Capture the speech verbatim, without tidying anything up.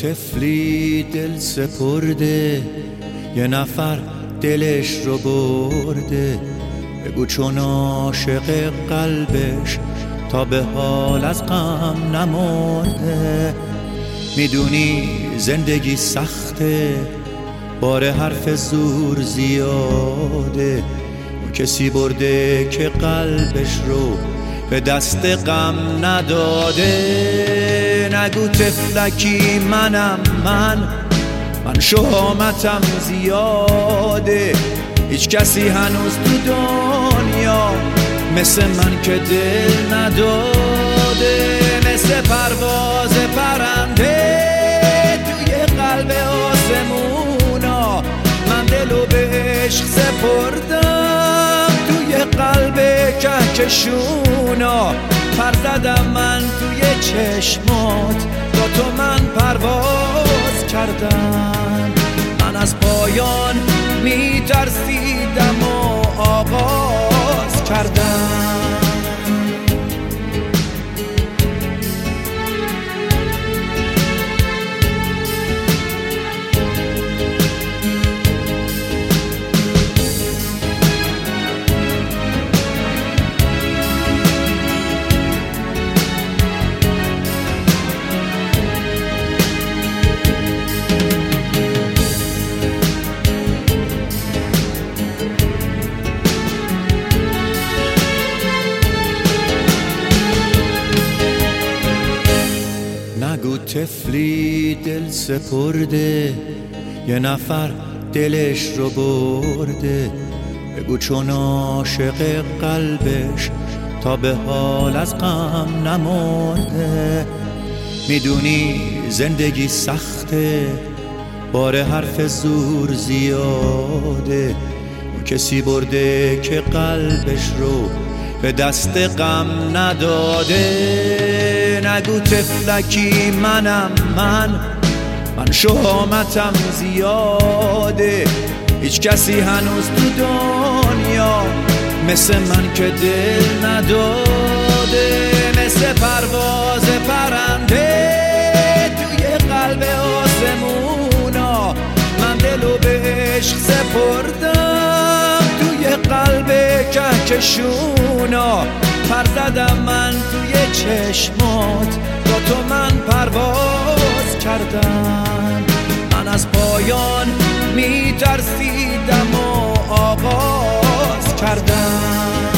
طفلی دل سپرده، یه نفر دلش رو برده. بگو چون عاشق قلبش تا به حال از غم نمرده. میدونی زندگی سخته، بار حرف زور زیاده. اون کسی برده که قلبش رو به دست غم نداده. نگو طفلکی منم من، من شهامتم زیاده. هیچ کسی هنوز تو دنیا مثل من که دل نداده. مثل پرواز پرنده توی قلب آسمونا، من دلو به عشق سپردم. توی قلب کهکشونا پر زدم من توی چشمات، با تو من پرواز کردم. من از پایان میترسیدم و آغاز کردم. نگو طفلی دل سپرده، یه نفر دلش رو برده. بگو چون عاشق قلبش تا به حال از غم نمرده. میدونی زندگی سخته، بار حرف زور زیاده. اون کسی برده که قلبش رو به دست غم نداده. نگو طفلکی منم من، من شهامتم زیاده. هیچ کسی هنوز تو دنیا مثل من که دل نداده. مثل پرواز پرنده توی قلب آسمونا، من دلو به عشق سپردم. توی قلب کهکشونا پر زدم من توی چشمات، با تو من پرواز کردم. من از پایان میترسیدم و آغاز کردم.